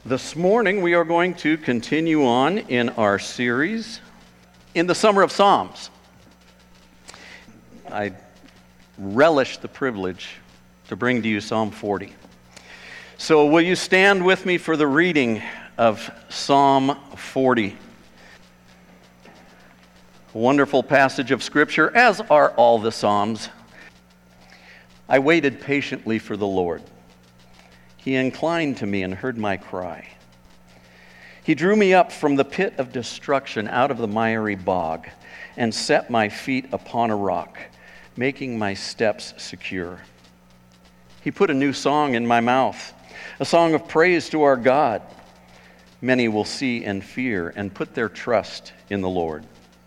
This morning we are going to continue on in our series in the Summer of Psalms. I relish the privilege to bring to you Psalm 40. So will you stand with me for the reading of Psalm 40? A wonderful passage of Scripture, as are all the Psalms. I waited patiently for the Lord. He inclined to me and heard my cry. He drew me up from the pit of destruction, out of the miry bog, and set my feet upon a rock, making my steps secure. He put a new song in my mouth, a song of praise to our God. Many will see and fear and put their trust in the Lord.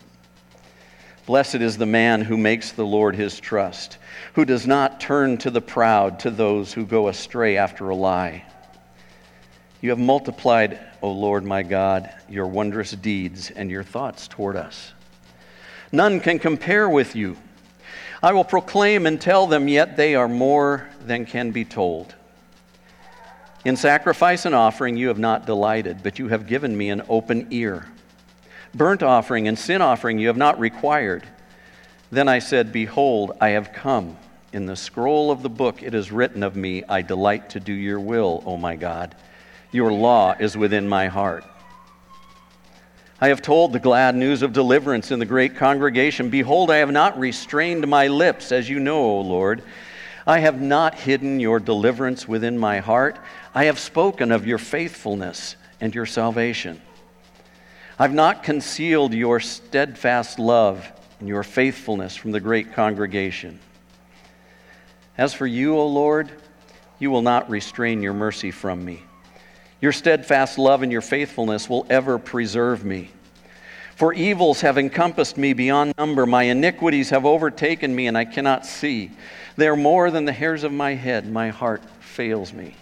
Blessed is the man who makes the Lord his trust, who does not turn to the proud, to those who go astray after a lie. You have multiplied, O Lord my God, your wondrous deeds and your thoughts toward us. None can compare with you. I will proclaim and tell them, yet they are more than can be told. In sacrifice and offering you have not delighted, but you have given me an open ear. Burnt offering and sin offering you have not required. Then I said, behold, I have come. In the scroll of the book it is written of me, I delight to do your will, O my God. Your law is within my heart. I have told the glad news of deliverance in the great congregation. Behold, I have not restrained my lips, as you know, O Lord. I have not hidden your deliverance within my heart. I have spoken of your faithfulness and your salvation. I've not concealed your steadfast love and your faithfulness from the great congregation. As for you, O Lord, you will not restrain your mercy from me. Your steadfast love and your faithfulness will ever preserve me. For evils have encompassed me beyond number. My iniquities have overtaken me, and I cannot see. They are more than the hairs of my head. My heart fails me.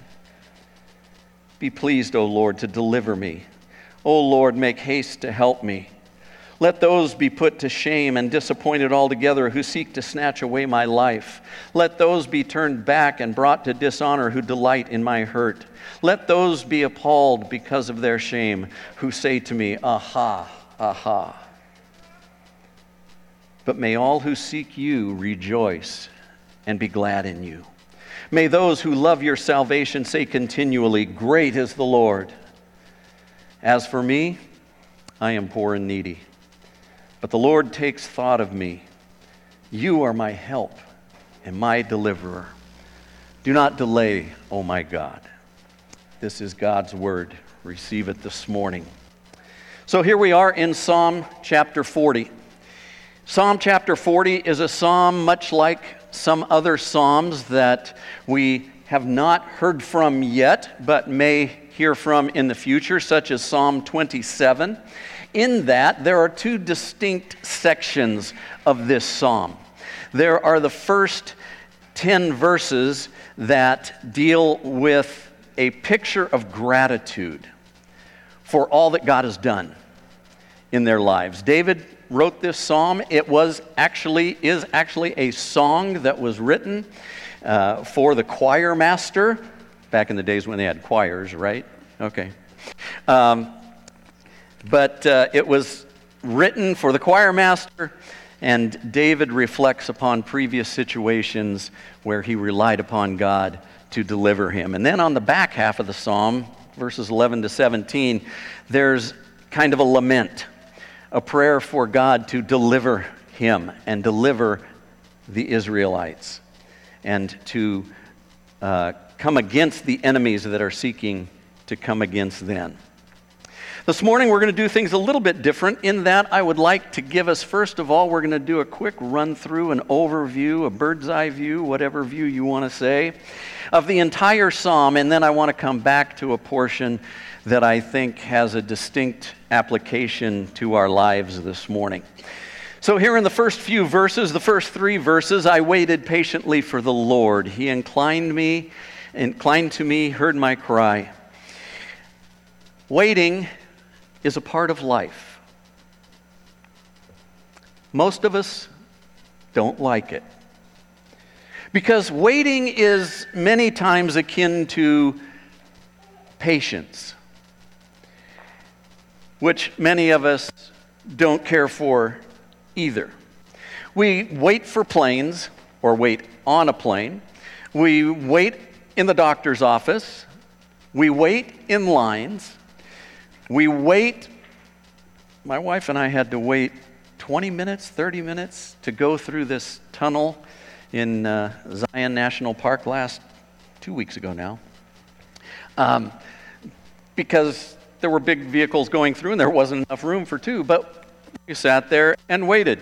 Be pleased, O Lord, to deliver me. O Lord, make haste to help me. Let those be put to shame and disappointed altogether who seek to snatch away my life. Let those be turned back and brought to dishonor who delight in my hurt. Let those be appalled because of their shame who say to me, aha, aha. But may all who seek you rejoice and be glad in you. May those who love your salvation say continually, great is the Lord. As for me, I am poor and needy, but the Lord takes thought of me. You are my help and my deliverer. Do not delay, O my God. This is God's word. Receive it this morning. So here we are in Psalm chapter 40. Psalm chapter 40 is a psalm much like some other psalms that we have not heard from yet, but may hear from in the future, such as Psalm 27. In that, there are two distinct sections of this psalm. There are the first 10 verses that deal with a picture of gratitude for all that God has done in their lives. David wrote this psalm. It is actually a song that was written for the choir master, back in the days when they had choirs, right? Okay. But it was written for the choir master, and David reflects upon previous situations where he relied upon God to deliver him. And then on the back half of the psalm, verses 11 to 17, there's kind of a lament, a prayer for God to deliver him and deliver the Israelites, and to come against the enemies that are seeking to come against them. This morning we're going to do things a little bit different in that I would like to give us, first of all, we're going to do a quick run through, an overview, a bird's eye view, whatever view you want to say, of the entire psalm, and then I want to come back to a portion that I think has a distinct application to our lives this morning. So here in the first few verses, the first 3 verses, I waited patiently for the Lord. He inclined to me, heard my cry. Waiting is a part of life. Most of us don't like it. Because waiting is many times akin to patience which many of us don't care for either. We wait for planes or wait on a plane. We wait in the doctor's office. We wait in lines. We wait. My wife and I had to wait 20 minutes, 30 minutes to go through this tunnel in Zion National Park 2 weeks ago now. Because there were big vehicles going through and there wasn't enough room for two. But we sat there and waited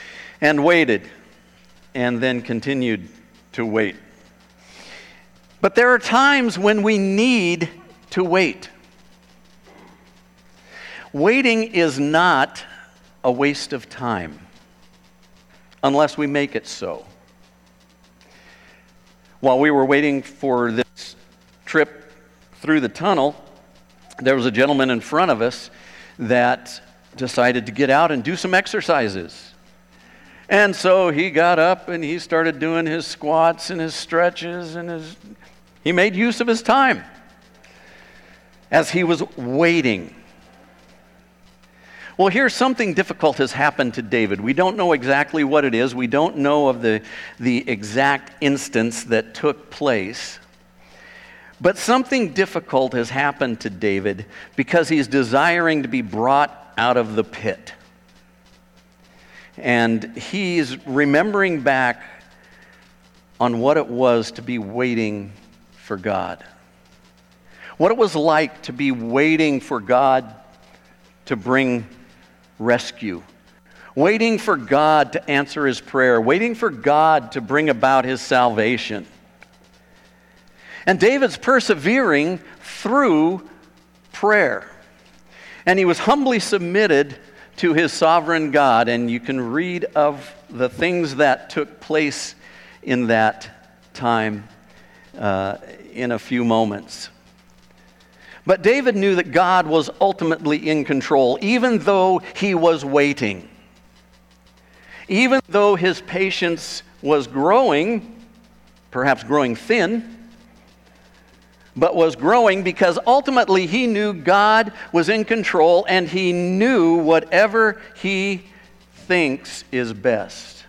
and then continued to wait. But there are times when we need to wait. Waiting is not a waste of time unless we make it so. While we were waiting for this trip through the tunnel, there was a gentleman in front of us that decided to get out and do some exercises. And so he got up and he started doing his squats and his stretches and he made use of his time as he was waiting. Well, here something difficult has happened to David. We don't know exactly what it is. We don't know of the exact instance that took place. But something difficult has happened to David because he's desiring to be brought out of the pit. And he's remembering back on what it was to be waiting for God. What it was like to be waiting for God to bring rescue. Waiting for God to answer his prayer. Waiting for God to bring about his salvation. And David's persevering through prayer. And he was humbly submitted to his sovereign God. And you can read of the things that took place in that time in a few moments. But David knew that God was ultimately in control, even though he was waiting. Even though his patience was growing, perhaps growing thin, but was growing because ultimately he knew God was in control and he knew whatever he thinks is best.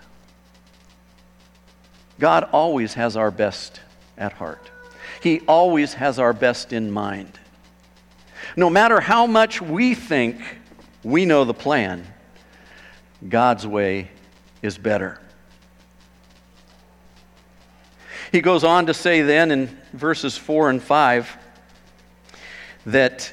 God always has our best at heart. He always has our best in mind. No matter how much we think we know the plan, God's way is better. He goes on to say then in verses 4 and 5 that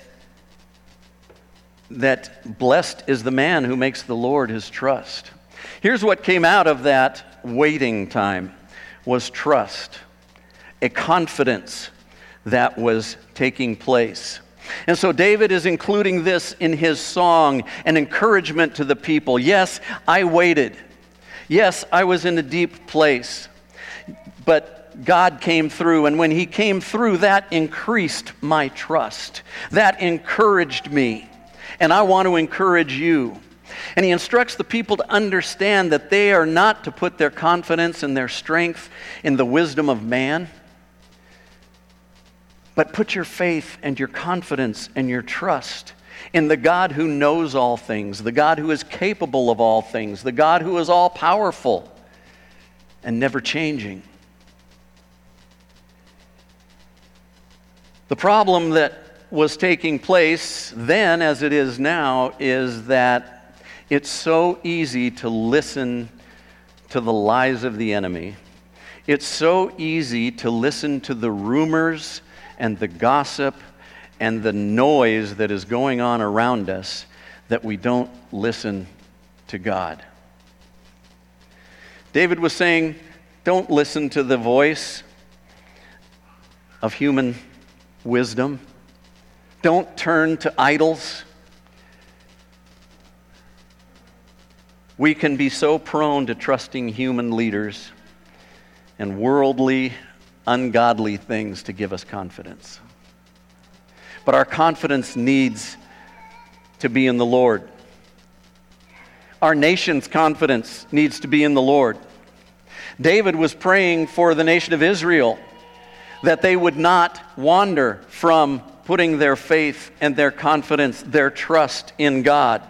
blessed is the man who makes the Lord his trust. Here's what came out of that waiting time was trust, a confidence that was taking place. And so David is including this in his song, an encouragement to the people. Yes, I waited. Yes, I was in a deep place. But God came through, and when he came through, that increased my trust. That encouraged me. And I want to encourage you. And he instructs the people to understand that they are not to put their confidence and their strength in the wisdom of man, but put your faith and your confidence and your trust in the God who knows all things, the God who is capable of all things, the God who is all-powerful and never changing. The problem that was taking place then, as it is now, is that it's so easy to listen to the lies of the enemy. It's so easy to listen to the rumors and the gossip and the noise that is going on around us that we don't listen to God. David was saying, don't listen to the voice of human wisdom. Don't turn to idols. We can be so prone to trusting human leaders and worldly, ungodly things to give us confidence. But our confidence needs to be in the Lord. Our nation's confidence needs to be in the Lord. David was praying for the nation of Israel that they would not wander from putting their faith and their confidence, their trust in God.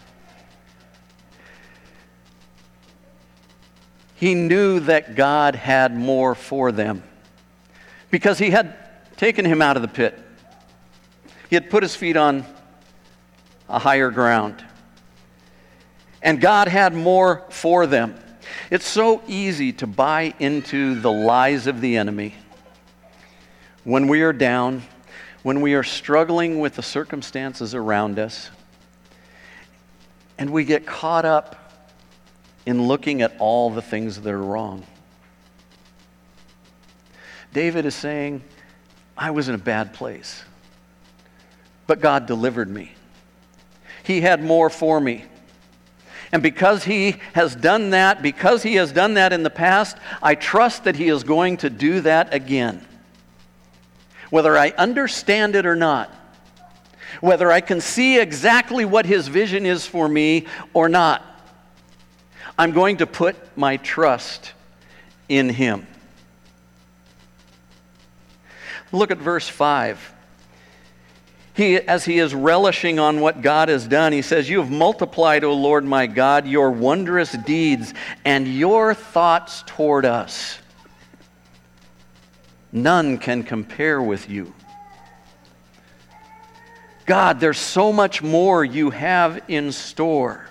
He knew that God had more for them because he had taken him out of the pit. He had put his feet on a higher ground. And God had more for them. It's so easy to buy into the lies of the enemy when we are down, when we are struggling with the circumstances around us, and we get caught up in looking at all the things that are wrong. David is saying, I was in a bad place, but God delivered me. He had more for me. And because he has done that in the past, I trust that he is going to do that again. Whether I understand it or not, whether I can see exactly what his vision is for me or not, I'm going to put my trust in him. Look at verse 5. As he is relishing on what God has done, he says, You have multiplied, O Lord my God, your wondrous deeds and your thoughts toward us. None can compare with you. God, there's so much more you have in store.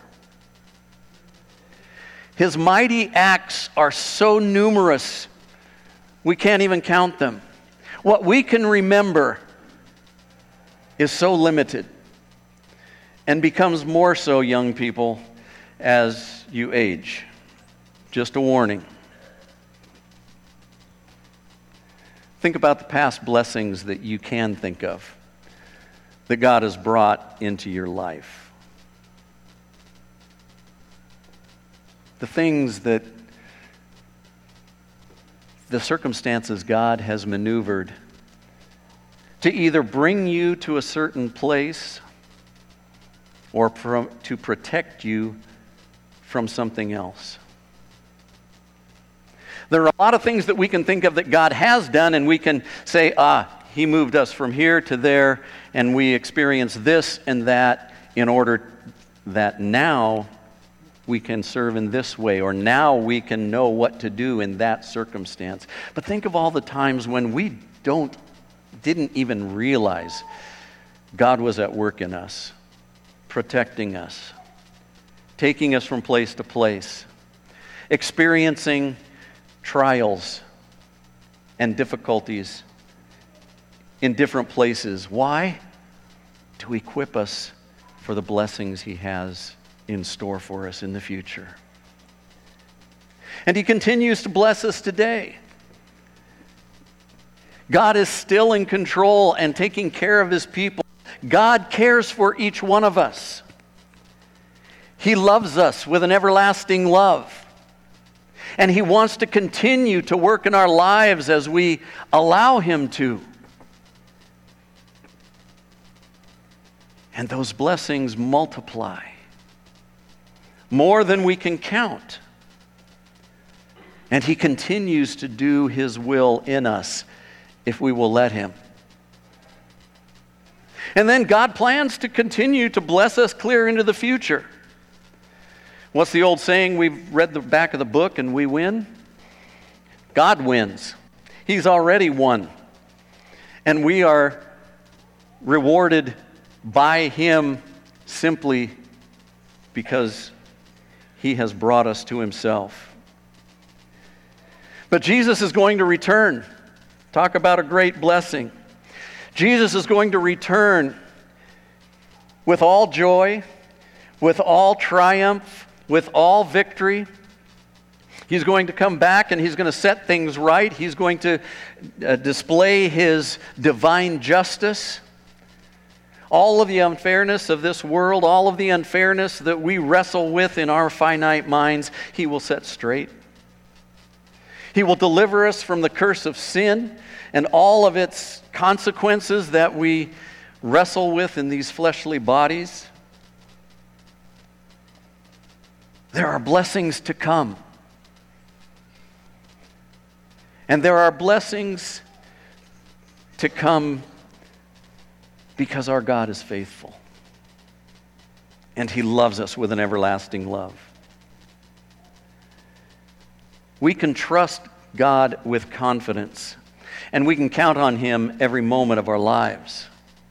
His mighty acts are so numerous, we can't even count them. What we can remember is so limited and becomes more so, young people, as you age. Just a warning. Think about the past blessings that you can think of, that God has brought into your life. The things that the circumstances God has maneuvered to either bring you to a certain place or to protect you from something else. There are a lot of things that we can think of that God has done, and we can say, He moved us from here to there, and we experience this and that in order that now we can serve in this way, or now we can know what to do in that circumstance. But think of all the times when we didn't even realize God was at work in us, protecting us, taking us from place to place, experiencing trials and difficulties in different places. Why? To equip us for the blessings He has in store for us in the future. And He continues to bless us today. God is still in control and taking care of His people. God cares for each one of us. He loves us with an everlasting love. And He wants to continue to work in our lives as we allow Him to. And those blessings multiply more than we can count. And He continues to do His will in us if we will let Him. And then God plans to continue to bless us clear into the future. What's the old saying? We've read the back of the book and we win. God wins. He's already won. And we are rewarded by Him simply because He has brought us to Himself. But Jesus is going to return. Talk about a great blessing. Jesus is going to return with all joy, with all triumph, with all victory. He's going to come back and He's going to set things right. He's going to display His divine justice. All of the unfairness of this world, all of the unfairness that we wrestle with in our finite minds, He will set straight. He will deliver us from the curse of sin and all of its consequences that we wrestle with in these fleshly bodies. There are blessings to come. And there are blessings to come Because our God is faithful. And He loves us with an everlasting love. We can trust God with confidence, and we can count on Him every moment of our lives.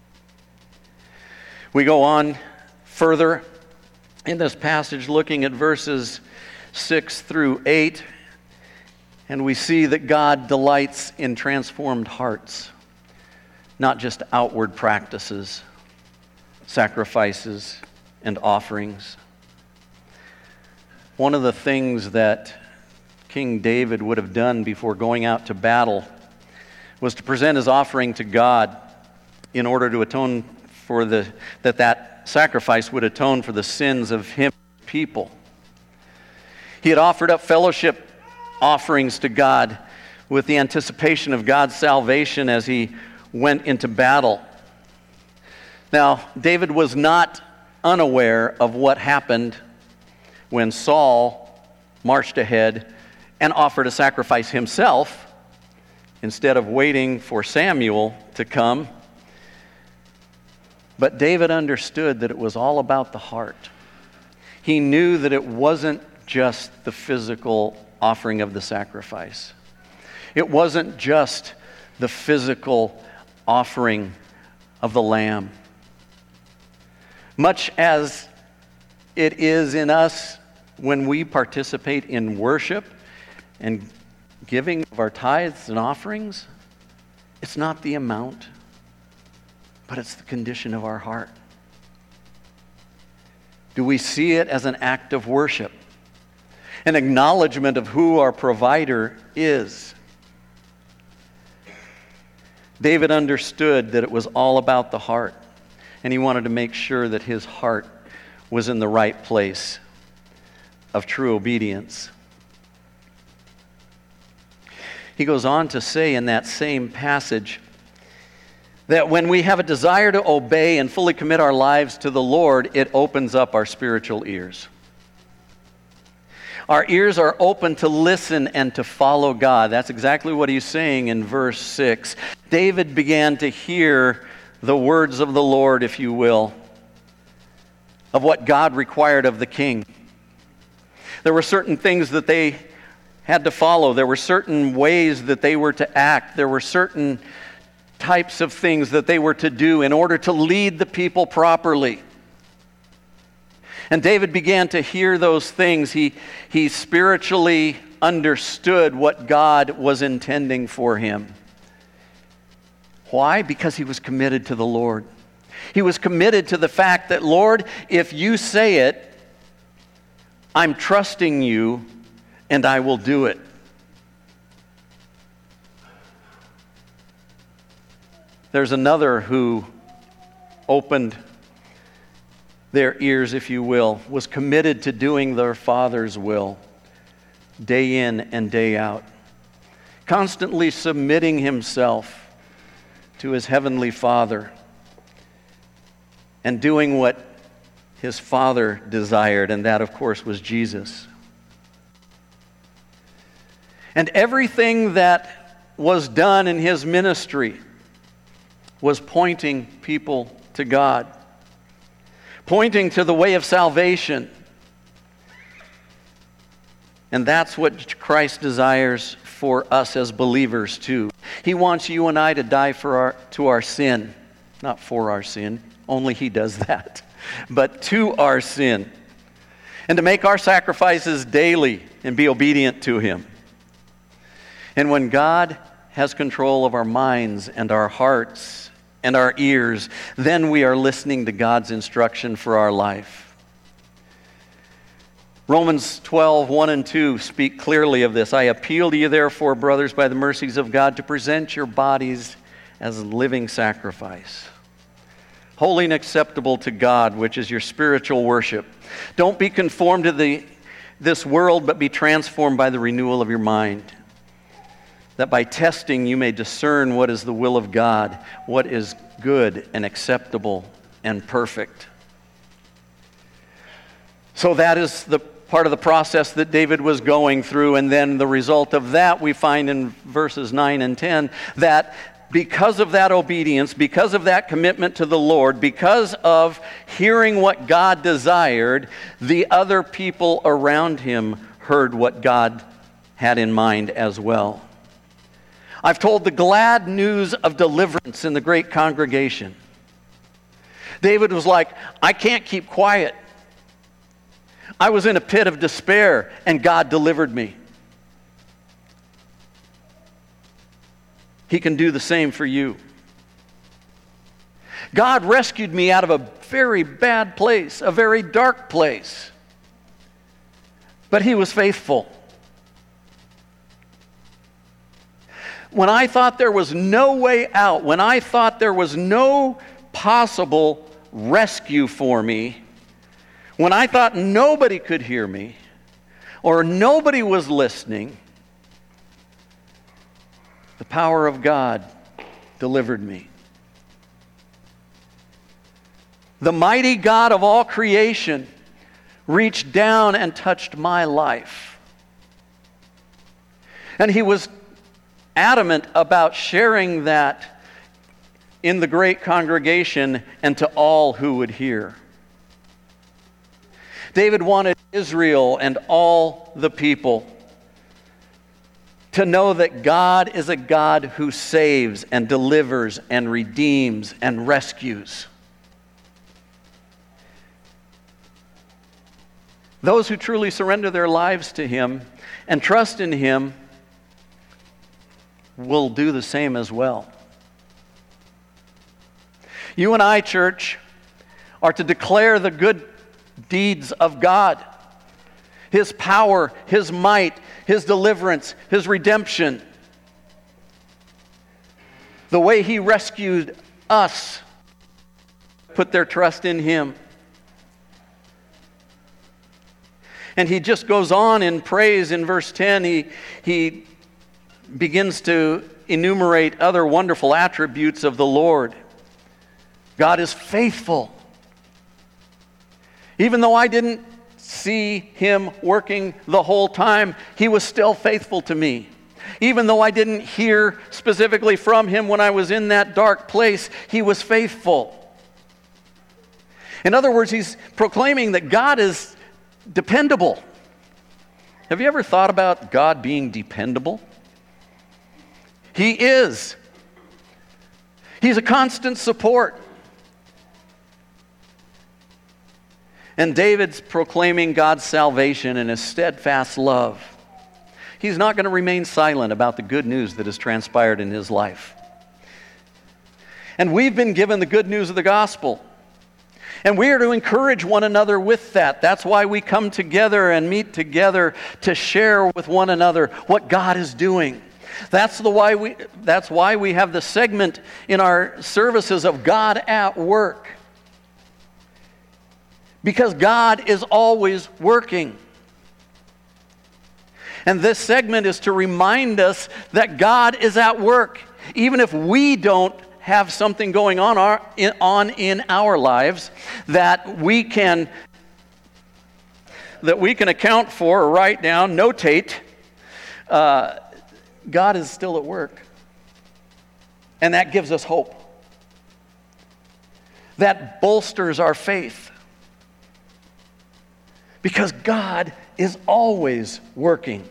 We go on further in this passage looking at verses 6 through 8, and we see that God delights in transformed hearts, not just outward practices, sacrifices, and offerings. One of the things that King David would have done before going out to battle was to present his offering to God in order to atone for that sacrifice would atone for the sins of him and his people. He had offered up fellowship offerings to God with the anticipation of God's salvation as he went into battle. Now, David was not unaware of what happened when Saul marched ahead and offered a sacrifice himself instead of waiting for Samuel to come. But David understood that it was all about the heart. He knew that it wasn't just the physical offering of the sacrifice. It wasn't just the physical offering of the lamb. Much as it is in us when we participate in worship and giving of our tithes and offerings, it's not the amount, but it's the condition of our heart. Do we see it as an act of worship, an acknowledgement of who our provider is? David understood that it was all about the heart, and he wanted to make sure that his heart was in the right place of true obedience. He goes on to say in that same passage that when we have a desire to obey and fully commit our lives to the Lord, it opens up our spiritual ears. Our ears are open to listen and to follow God. That's exactly what he's saying in verse 6. David began to hear the words of the Lord, if you will, of what God required of the king. There were certain things that they had to follow. There were certain ways that they were to act. There were certain types of things that they were to do in order to lead the people properly. And David began to hear those things. He spiritually understood what God was intending for him. Why? Because he was committed to the Lord. He was committed to the fact that, Lord, if you say it, I'm trusting you and I will do it. There's another who opened their ears, if you will, was committed to doing their Father's will day in and day out, constantly submitting himself to his heavenly Father and doing what his Father desired, and that, of course, was Jesus. And everything that was done in his ministry was pointing people to God, pointing to the way of salvation. And that's what Christ desires for us as believers too. He wants you and I to die to our sin, not for our sin. Only He does that. But to our sin. And to make our sacrifices daily and be obedient to Him. And when God has control of our minds and our hearts and our ears, then we are listening to God's instruction for our life. Romans 12, 1 and 2 speak clearly of this. I appeal to you, therefore, brothers, by the mercies of God, to present your bodies as a living sacrifice, holy and acceptable to God, which is your spiritual worship. Don't be conformed to this world, but be transformed by the renewal of your mind, that by testing you may discern what is the will of God, what is good and acceptable and perfect. So that is the part of the process that David was going through, and then the result of that we find in verses 9 and 10, that because of that obedience, because of that commitment to the Lord, because of hearing what God desired, the other people around him heard what God had in mind as well. I've told the glad news of deliverance in the great congregation. David was like, I can't keep quiet. I was in a pit of despair, and God delivered me. He can do the same for you. God rescued me out of a very bad place, a very dark place. But He was faithful. When I thought there was no way out, when I thought there was no possible rescue for me, when I thought nobody could hear me or nobody was listening, the power of God delivered me. The mighty God of all creation reached down and touched my life. And He was adamant about sharing that in the great congregation and to all who would hear. David wanted Israel and all the people to know that God is a God who saves and delivers and redeems and rescues. Those who truly surrender their lives to Him and trust in Him will do the same as well. You and I, church, are to declare the good deeds of God, His power, His might, His deliverance, His redemption, the way He rescued us, put their trust in Him. And he just goes on in praise in verse 10. He begins to enumerate other wonderful attributes of the Lord. God is faithful. Even though I didn't see Him working the whole time, He was still faithful to me. Even though I didn't hear specifically from Him when I was in that dark place, He was faithful. In other words, he's proclaiming that God is dependable. Have you ever thought about God being dependable? He is. He's a constant support. And David's proclaiming God's salvation and His steadfast love. He's not going to remain silent about the good news that has transpired in his life. And we've been given the good news of the gospel. And we are to encourage one another with that. That's why we come together and meet together to share with one another what God is doing. That's why we have the segment in our services of God at work. Because God is always working. And this segment is to remind us that God is at work. Even if we don't have something going on in our lives that we can account for or write down, notate, God is still at work. And that gives us hope. That bolsters our faith. Because God is always working.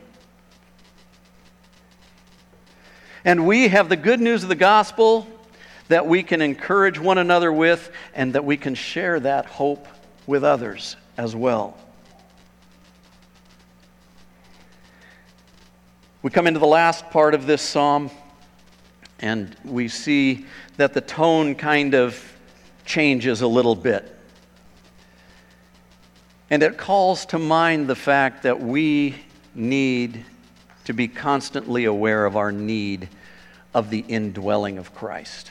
And we have the good news of the gospel that we can encourage one another with, and that we can share that hope with others as well. We come into the last part of this psalm, and we see that the tone kind of changes a little bit. And it calls to mind the fact that we need to be constantly aware of our need of the indwelling of Christ.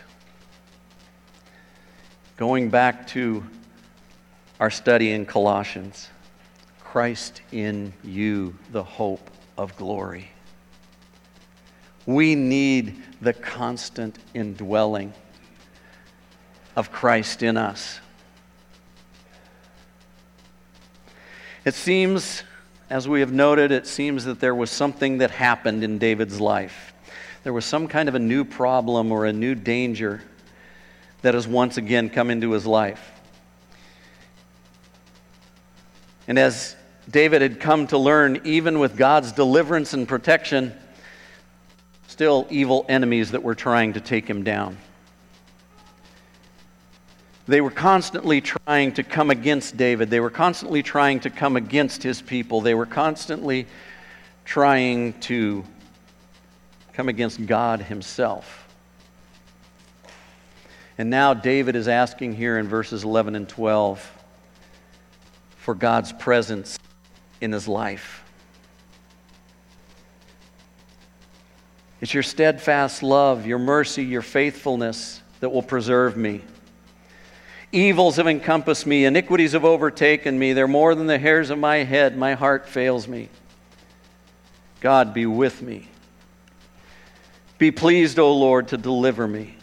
Going back to our study in Colossians, Christ in you, the hope of glory. We need the constant indwelling of Christ in us. It seems, as we have noted, it seems that there was something that happened in David's life. there was some kind of a new problem or a new danger that has once again come into his life. And as David had come to learn, even with God's deliverance and protection, still evil enemies that were trying to take him down. They were constantly trying to come against David. They were constantly trying to come against his people. They were constantly trying to come against God himself. And now David is asking here in verses 11 and 12 for God's presence in his life. It's your steadfast love, your mercy, your faithfulness that will preserve me. Evils have encompassed me, iniquities have overtaken me. They're more than the hairs of my head. My heart fails me. God, be with me. Be pleased, O Lord, to deliver me.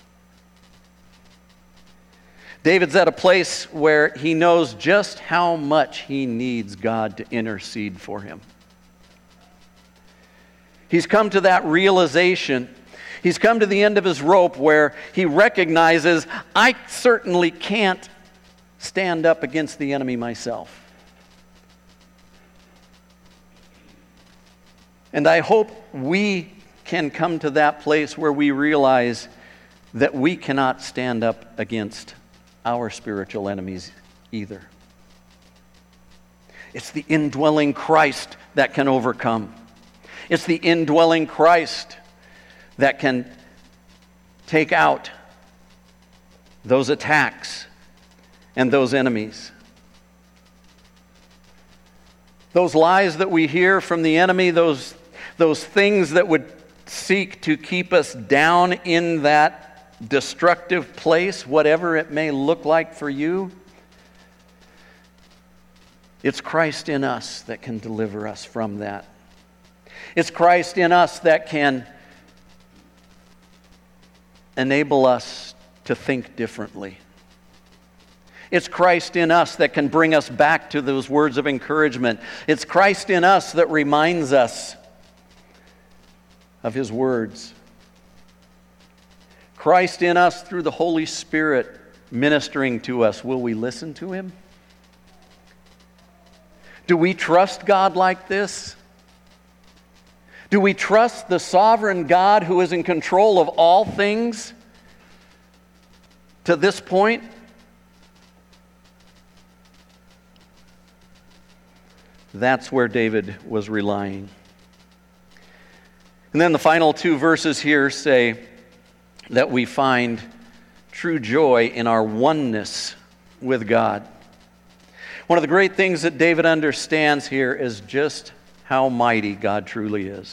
David's at a place where he knows just how much he needs God to intercede for him. He's come to that realization. He's come to the end of his rope where he recognizes, I certainly can't stand up against the enemy myself. And I hope we can come to that place where we realize that we cannot stand up against our spiritual enemies either. It's the indwelling Christ that can overcome. It's the indwelling Christ that can take out those attacks and those enemies. Those lies that we hear from the enemy, those things that would seek to keep us down in that destructive place, whatever it may look like for you, it's Christ in us that can deliver us from that. It's Christ in us that can enable us to think differently. It's Christ in us that can bring us back to those words of encouragement. It's Christ in us that reminds us of His words. Christ in us through the Holy Spirit ministering to us. Will we listen to Him? Do we trust God like this? Do we trust the sovereign God who is in control of all things to this point? That's where David was relying. And then the final two verses here say that we find true joy in our oneness with God. One of the great things that David understands here is just how mighty God truly is.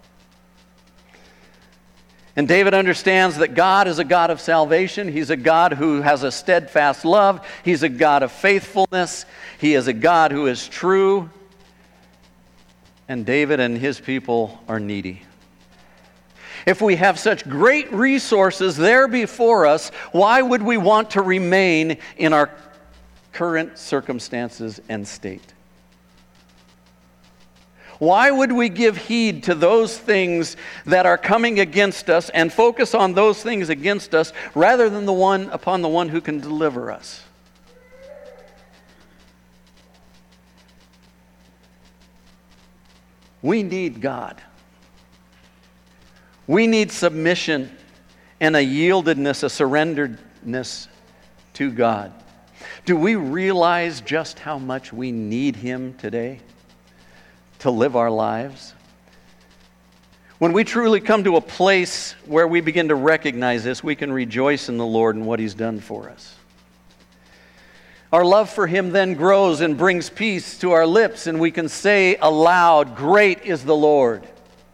And David understands that God is a God of salvation. He's a God who has a steadfast love. He's a God of faithfulness. He is a God who is true. And David and his people are needy. If we have such great resources there before us, why would we want to remain in our current circumstances and state? Why would we give heed to those things that are coming against us and focus on those things against us rather than upon the one who can deliver us? We need God. We need submission and a yieldedness, a surrenderedness to God. Do we realize just how much we need Him today to live our lives? When we truly come to a place where we begin to recognize this, we can rejoice in the Lord and what He's done for us. Our love for Him then grows and brings peace to our lips, and we can say aloud, "Great is the Lord.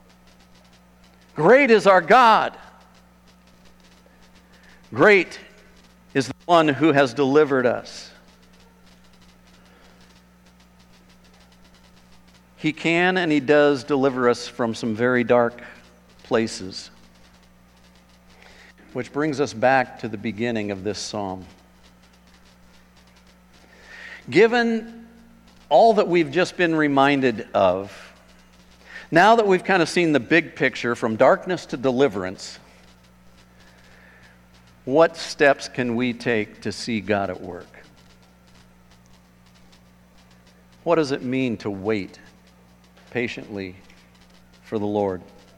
Great is our God. Great is the one who has delivered us." He can and He does deliver us from some very dark places. Which brings us back to the beginning of this psalm. Given all that we've just been reminded of, Now that we've kind of seen the big picture from darkness to deliverance, what steps can we take to see God at work? What does it mean to wait patiently for the Lord?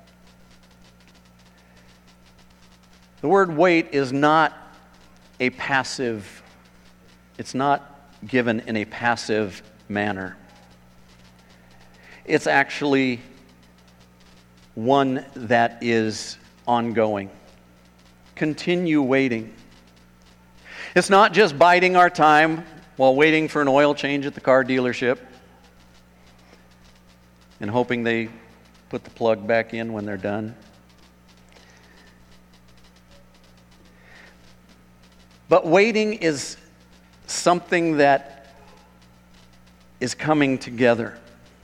The word wait is not a passive, it's not given in a passive manner. It's actually one that is ongoing. Continue waiting. It's not just biding our time while waiting for an oil change at the car dealership and hoping they put the plug back in when they're done. But waiting is something that is coming together.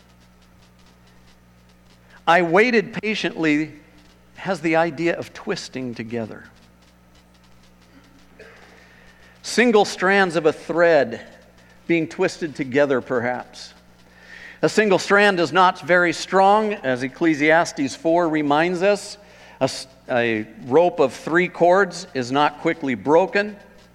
I waited patiently has the idea of twisting together. Single strands of a thread being twisted together, perhaps. A single strand is not very strong, as Ecclesiastes 4 reminds us. A rope of 3 cords is not quickly broken.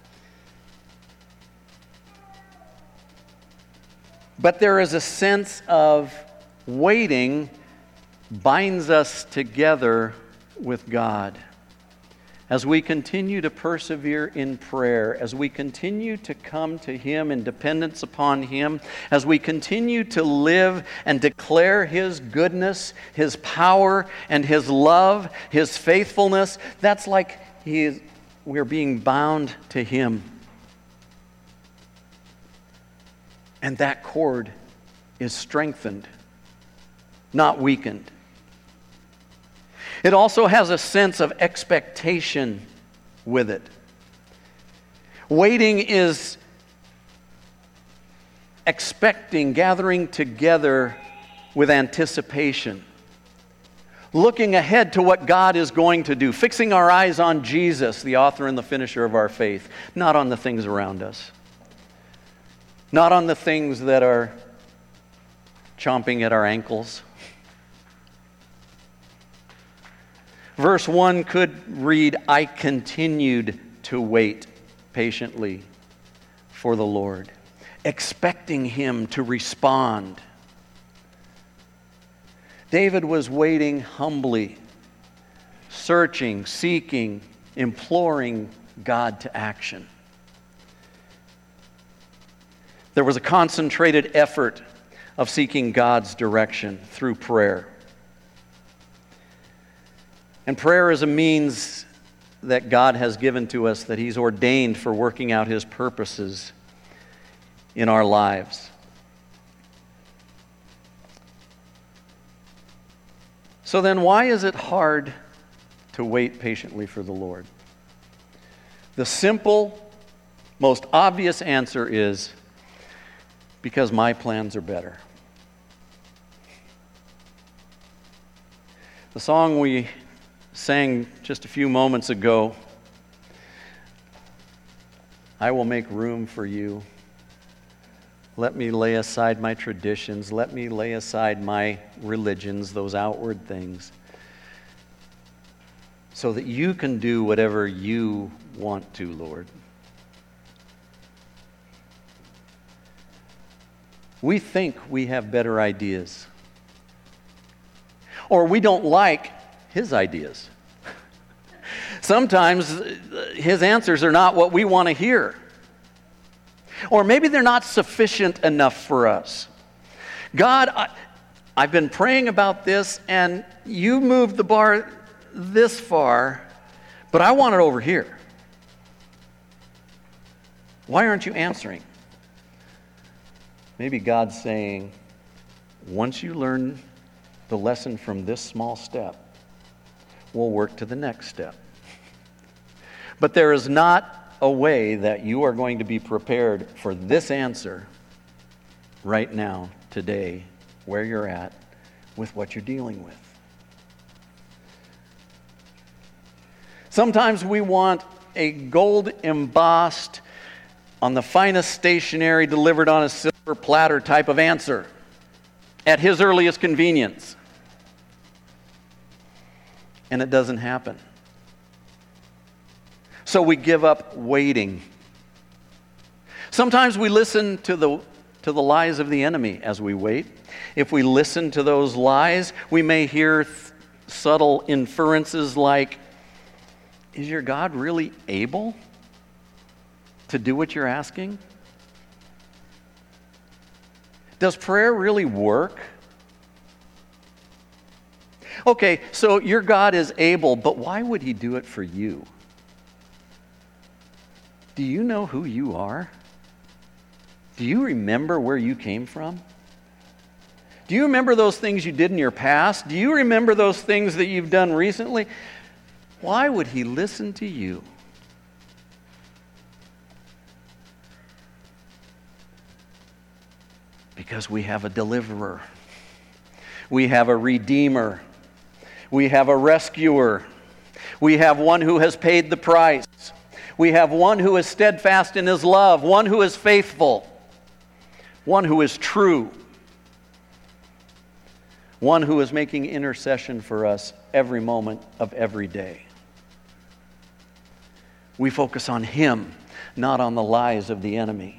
But there is a sense of waiting binds us together with God. As we continue to persevere in prayer, as we continue to come to Him in dependence upon Him, as we continue to live and declare His goodness, His power, and His love, His faithfulness, that's like we're being bound to Him. And that cord is strengthened, not weakened. It also has a sense of expectation with it. Waiting is expecting, gathering together with anticipation. Looking ahead to what God is going to do. Fixing our eyes on Jesus, the author and the finisher of our faith, not on the things around us. Not on the things that are chomping at our ankles. Verse 1 could read, I continued to wait patiently for the Lord, expecting Him to respond. David was waiting humbly, searching, seeking, imploring God to action. There was a concentrated effort of seeking God's direction through prayer. And prayer is a means that God has given to us, that He's ordained for working out His purposes in our lives. So then, why is it hard to wait patiently for the Lord? The simple, most obvious answer is, because my plans are better. The song we sang just a few moments ago, I will make room for you. Let me lay aside my traditions. Let me lay aside my religions, those outward things, so that you can do whatever you want to, Lord. We think we have better ideas, or we don't like His ideas. Sometimes His answers are not what we want to hear. Or maybe they're not sufficient enough for us. God, I've been praying about this, and you moved the bar this far, but I want it over here. Why aren't you answering? Maybe God's saying, once you learn the lesson from this small step, we'll work to the next step. But there is not a way that you are going to be prepared for this answer right now, today, where you're at, with what you're dealing with. Sometimes we want a gold embossed, on the finest stationery, delivered on a silver platter type of answer at His earliest convenience. and it doesn't happen. So we give up waiting. Sometimes we listen to the lies of the enemy as we wait. If we listen to those lies, we may hear subtle inferences like, is your God really able to do what you're asking? Does prayer really work? Okay, so your God is able, but why would he do it for you? Do you know who you are? Do you remember where you came from? Do you remember those things you did in your past? Do you remember those things that you've done recently? Why would he listen to you? Because we have a deliverer. We have a redeemer. We have a rescuer. We have one who has paid the price. We have one who is steadfast in his love, one who is faithful, one who is true, one who is making intercession for us every moment of every day. We focus on him, not on the lies of the enemy.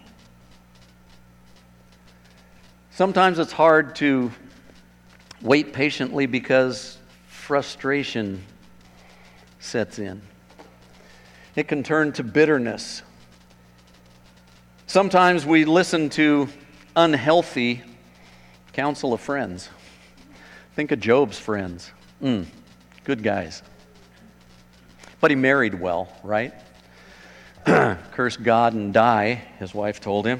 Sometimes it's hard to wait patiently because frustration sets in. It can turn to bitterness. Sometimes we listen to unhealthy counsel of friends. Think of Job's friends. Good guys. But he married well, right? Curse God and die, his wife told him.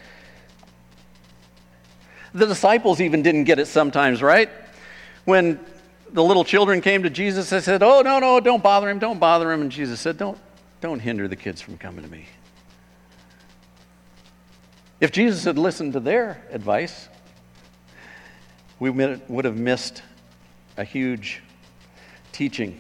The disciples even didn't get it sometimes, right? When the little children came to Jesus, they said, "Oh, no, don't bother him, don't bother him." And Jesus said, Don't hinder the kids from coming to me. If Jesus had listened to their advice, we would have missed a huge teaching.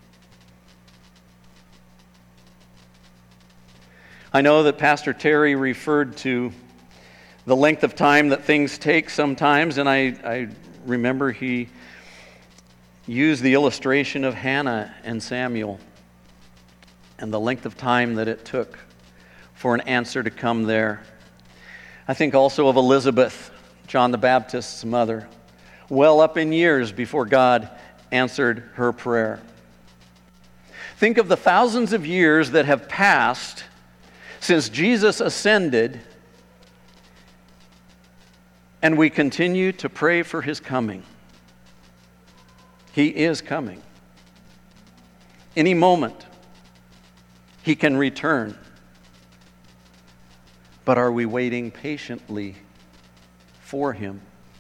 I know that Pastor Terry referred to the length of time that things take sometimes, and I remember he used the illustration of Hannah and Samuel and the length of time that it took for an answer to come there. I think also of Elizabeth, John the Baptist's mother, well up in years before God answered her prayer. Think of the thousands of years that have passed since Jesus ascended, and we continue to pray for his coming. He is coming. Any moment, he can return. But are we waiting patiently for him?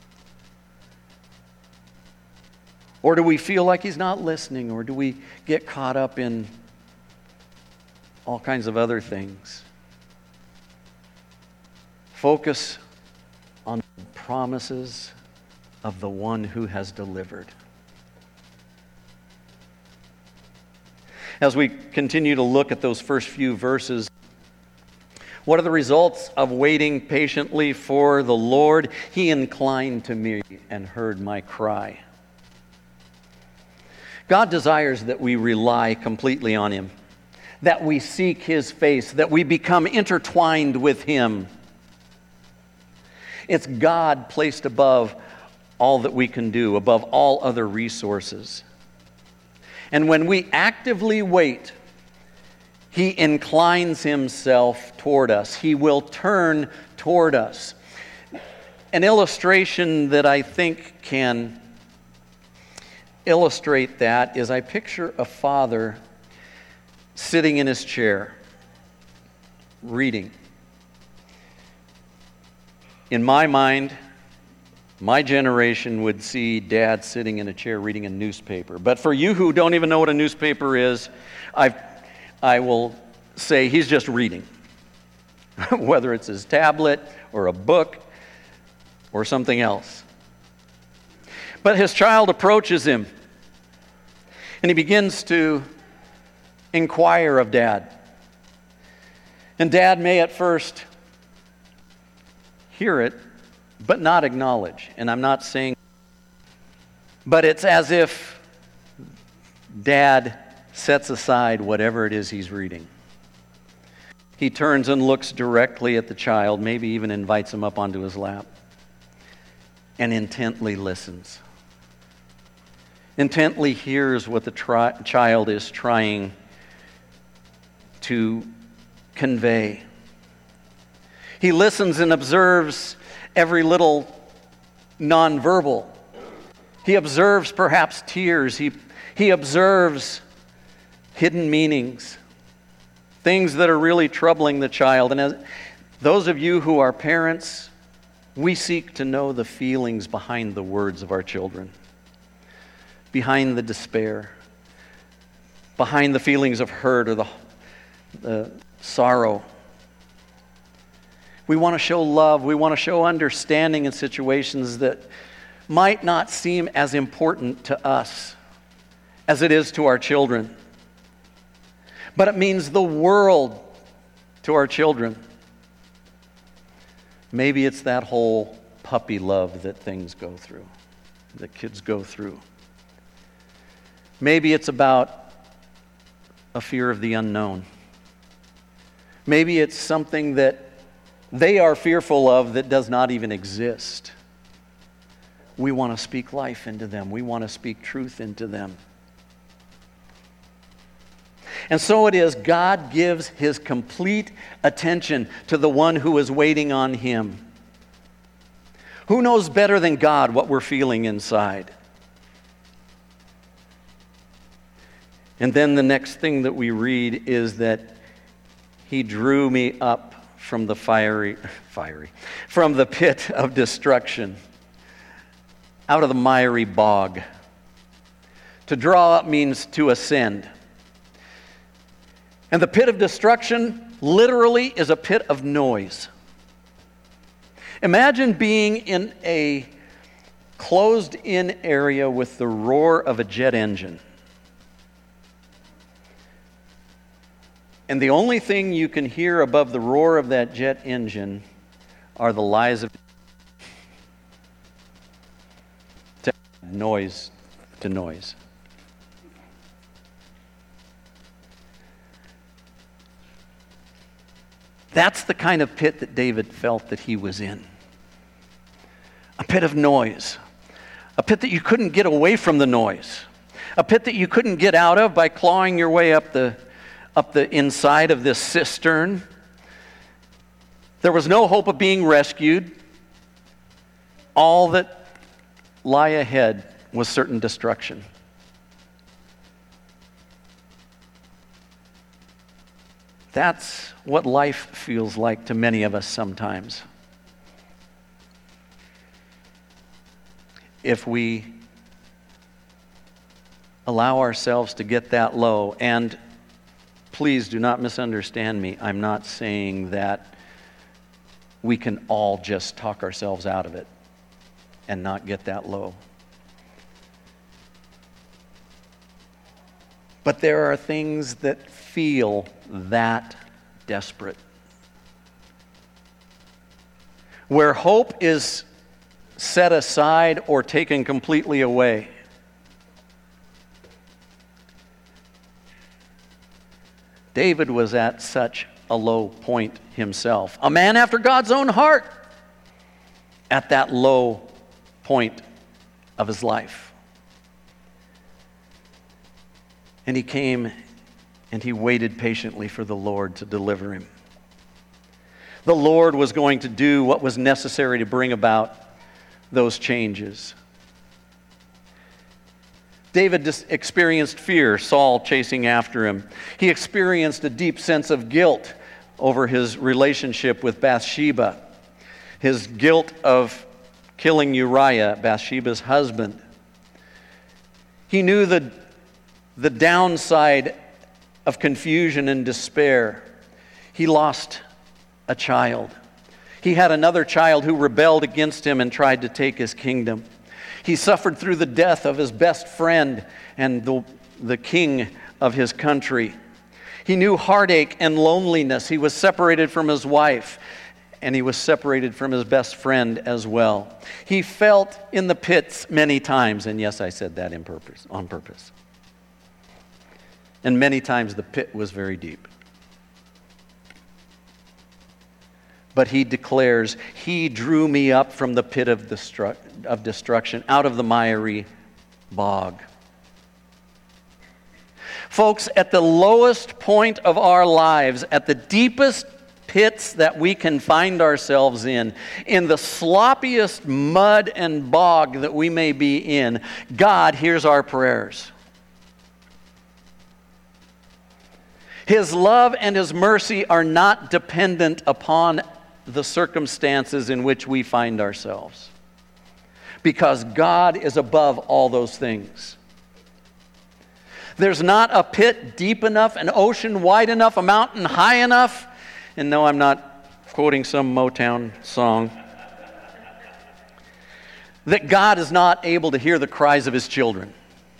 Or do we feel like he's not listening? Or do we get caught up in all kinds of other things? Focus on the promises of the one who has delivered. As we continue to look at those first few verses, what are the results of waiting patiently for the Lord? He inclined to me and heard my cry. God desires that we rely completely on him, that we seek his face, that we become intertwined with him. It's God placed above all that we can do, above all other resources. And when we actively wait, he inclines himself toward us. He will turn toward us. An illustration that I think can illustrate that is I picture a father sitting in his chair, reading. In my mind, my generation would see Dad sitting in a chair reading a newspaper. But for you who don't even know what a newspaper is, I will say he's just reading. Whether it's his tablet or a book or something else. But his child approaches him and he begins to inquire of Dad. And Dad may at first hear it, but not acknowledge. And I'm not saying, but it's as if Dad sets aside whatever it is he's reading. He turns and looks directly at the child, maybe even invites him up onto his lap, and intently listens. Intently hears what the child is trying to convey. He listens and observes every little nonverbal. He observes perhaps tears. He observes hidden meanings, things that are really troubling the child. And as those of you who are parents, we seek to know the feelings behind the words of our children, behind the despair, behind the feelings of hurt or the sorrow. We want to show love. We want to show understanding in situations that might not seem as important to us as it is to our children. But it means the world to our children. Maybe it's that whole puppy love that things go through, that kids go through. Maybe it's about a fear of the unknown. Maybe it's something that they are fearful of that does not even exist. We want to speak life into them. We want to speak truth into them. And so it is, God gives His complete attention to the one who is waiting on Him. Who knows better than God what we're feeling inside? And then the next thing that we read is that He drew me up from the from the pit of destruction, out of the miry bog. To draw up means to ascend. And the pit of destruction literally is a pit of noise. Imagine being in a closed-in area with the roar of a jet engine. And the only thing you can hear above the roar of that jet engine are the lies of noise to noise. That's the kind of pit that David felt that he was in. A pit of noise. A pit that you couldn't get away from the noise. A pit that you couldn't get out of by clawing your way up the inside of this cistern. There was no hope of being rescued. All that lie ahead was certain destruction. That's what life feels like to many of us sometimes. If we allow ourselves to get that low, and please do not misunderstand me, I'm not saying that we can all just talk ourselves out of it and not get that low. But there are things that feel that desperate, where hope is set aside or taken completely away. David was at such a low point himself, a man after God's own heart, at that low point of his life. And he came and he waited patiently for the Lord to deliver him. The Lord was going to do what was necessary to bring about those changes. David experienced fear, Saul chasing after him. He experienced a deep sense of guilt over his relationship with Bathsheba, his guilt of killing Uriah, Bathsheba's husband. He knew the downside of confusion and despair. He lost a child. He had another child who rebelled against him and tried to take his kingdom. He suffered through the death of his best friend and the king of his country. He knew heartache and loneliness. He was separated from his wife, and he was separated from his best friend as well. He felt in the pits many times, and yes, I said that on purpose. And many times the pit was very deep. But he declares, he drew me up from the pit of destruction, out of the miry bog. Folks, at the lowest point of our lives, at the deepest pits that we can find ourselves in the sloppiest mud and bog that we may be in, God hears our prayers. His love and His mercy are not dependent upon the circumstances in which we find ourselves, because God is above all those things. There's not a pit deep enough, an ocean wide enough, a mountain high enough, and no, I'm not quoting some Motown song, that God is not able to hear the cries of His children.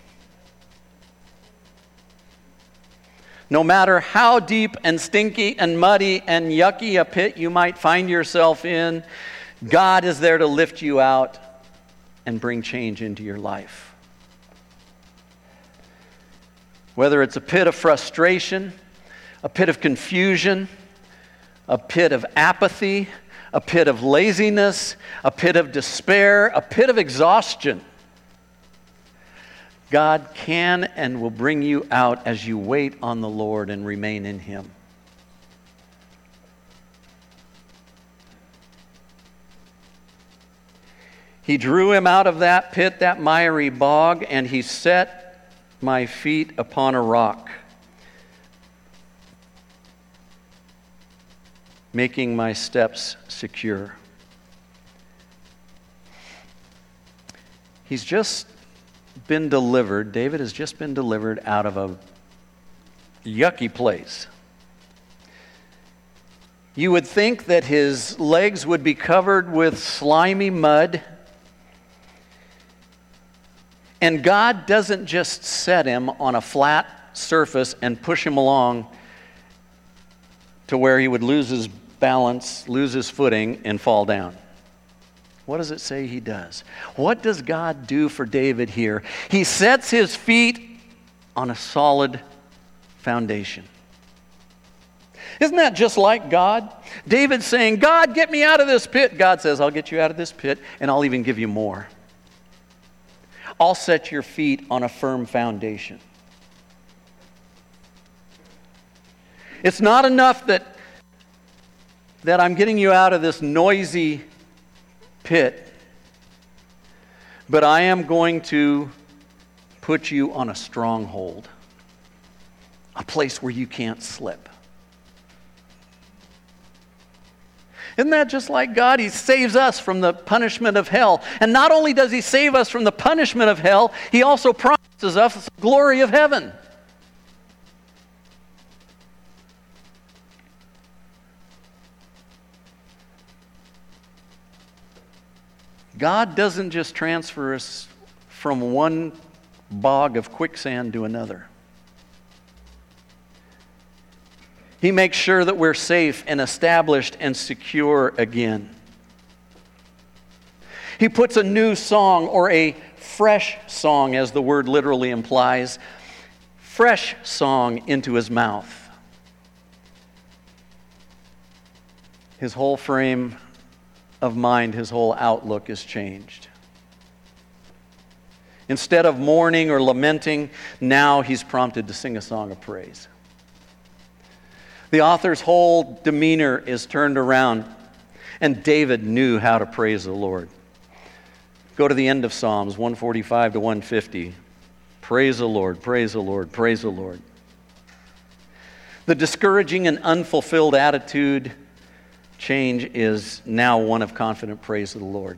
No matter how deep and stinky and muddy and yucky a pit you might find yourself in, God is there to lift you out and bring change into your life. Whether it's a pit of frustration, a pit of confusion, a pit of apathy, a pit of laziness, a pit of despair, a pit of exhaustion, God can and will bring you out as you wait on the Lord and remain in Him. He drew him out of that pit, that miry bog, and He set my feet upon a rock, making my steps secure. He's just been delivered, David has just been delivered out of a yucky place. You would think that his legs would be covered with slimy mud. And God doesn't just set him on a flat surface and push him along to where he would lose his balance, lose his footing, and fall down. What does it say He does? What does God do for David here? He sets his feet on a solid foundation. Isn't that just like God? David's saying, God, get me out of this pit. God says, I'll get you out of this pit, and I'll even give you more. I'll set your feet on a firm foundation. It's not enough that I'm getting you out of this noisy pit, but I am going to put you on a stronghold, a place where you can't slip. Isn't that just like God? He saves us from the punishment of hell. And not only does He save us from the punishment of hell, He also promises us the glory of heaven. God doesn't just transfer us from one bog of quicksand to another. He makes sure that we're safe and established and secure again. He puts a new song, or a fresh song, as the word literally implies, fresh song into his mouth. His whole frame of mind, his whole outlook is changed. Instead of mourning or lamenting, now he's prompted to sing a song of praise. The author's whole demeanor is turned around, and David knew how to praise the Lord. Go to the end of Psalms 145 to 150. Praise the Lord, praise the Lord, praise the Lord. The discouraging and unfulfilled attitude change is now one of confident praise to the Lord.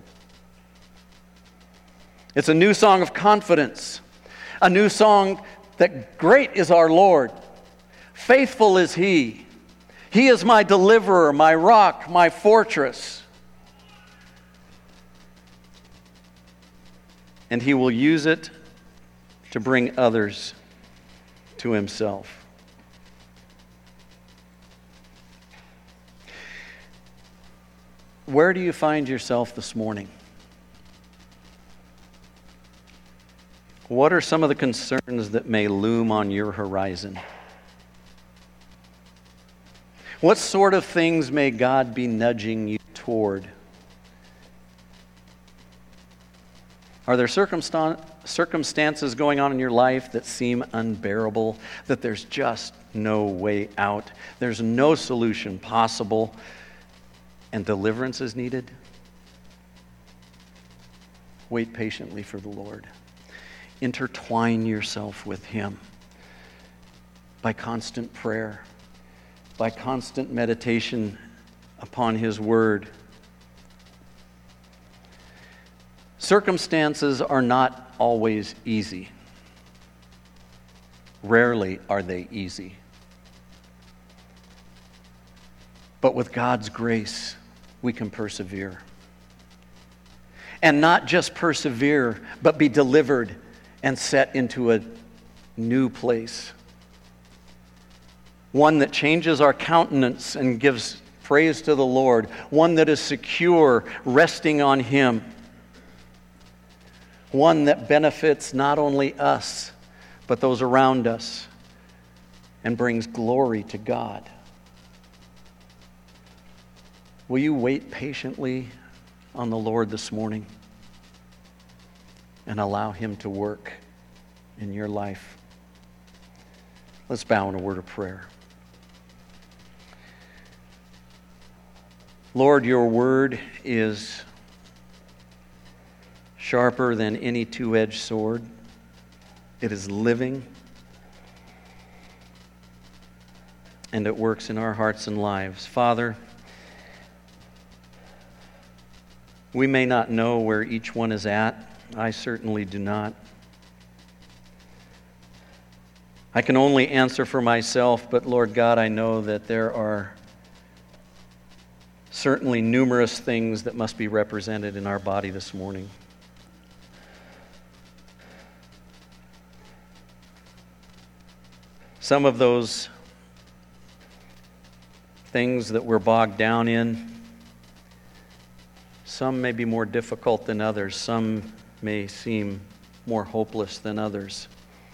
It's a new song of confidence, a new song that great is our Lord, faithful is He. He is my deliverer, my rock, my fortress. And He will use it to bring others to Himself. Where do you find yourself this morning? What are some of the concerns that may loom on your horizon? What sort of things may God be nudging you toward? Are there circumstances going on in your life that seem unbearable, that there's just no way out? There's no solution possible, and deliverance is needed? Wait patiently for the Lord. Intertwine yourself with Him by constant prayer, by constant meditation upon His Word. Circumstances are not always easy. Rarely are they easy. But with God's grace, we can persevere. And not just persevere, but be delivered and set into a new place. One that changes our countenance and gives praise to the Lord. One that is secure, resting on Him. One that benefits not only us, but those around us, and brings glory to God. Will you wait patiently on the Lord this morning and allow Him to work in your life? Let's bow in a word of prayer. Lord, your word is sharper than any two-edged sword. It is living, and it works in our hearts and lives. Father, we may not know where each one is at. I certainly do not. I can only answer for myself, but Lord God, I know that there are certainly numerous things that must be represented in our body this morning. Some of those things that we're bogged down in, some may be more difficult than others. Some may seem more hopeless than others.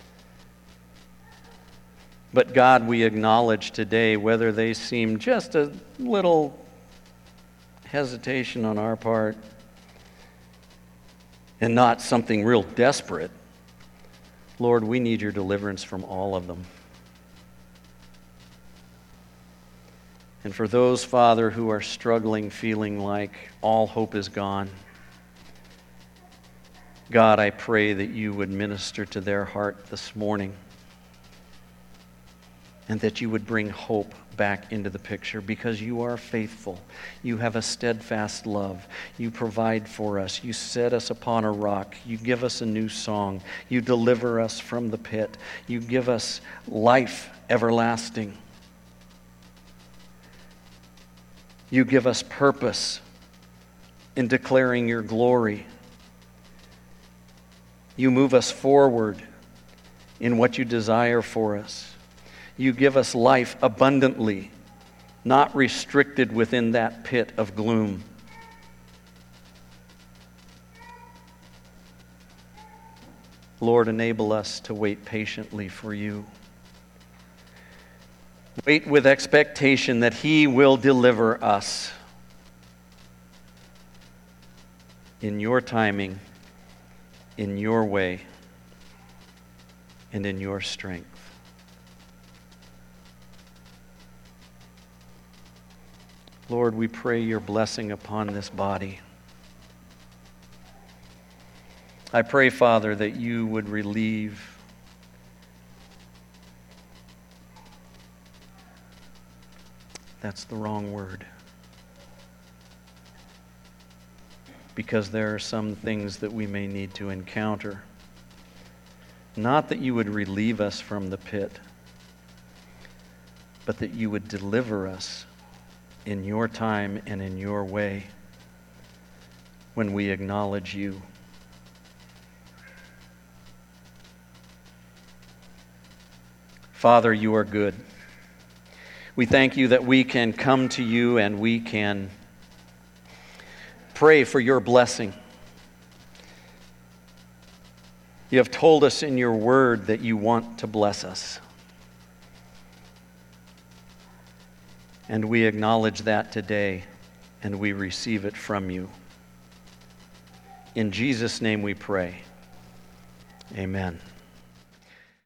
But God, we acknowledge today, whether they seem just a little hesitation on our part and not something real desperate, Lord, we need your deliverance from all of them. And for those, Father, who are struggling, feeling like all hope is gone, God, I pray that you would minister to their heart this morning and that you would bring hope back into the picture, because you are faithful. You have a steadfast love. You provide for us. You set us upon a rock. You give us a new song. You deliver us from the pit. You give us life everlasting. You give us purpose in declaring your glory. You move us forward in what you desire for us. You give us life abundantly, not restricted within that pit of gloom. Lord, enable us to wait patiently for you. Wait with expectation that He will deliver us in your timing, in your way, and in your strength. Lord, we pray your blessing upon this body. I pray, Father, that you would relieve that's the wrong word. Because there are some things that we may need to encounter. Not that you would relieve us from the pit, but that you would deliver us in your time and in your way when we acknowledge you. Father, you are good. We thank you that we can come to you and we can pray for your blessing. You have told us in your word that you want to bless us. And we acknowledge that today, and we receive it from you. In Jesus' name we pray. Amen.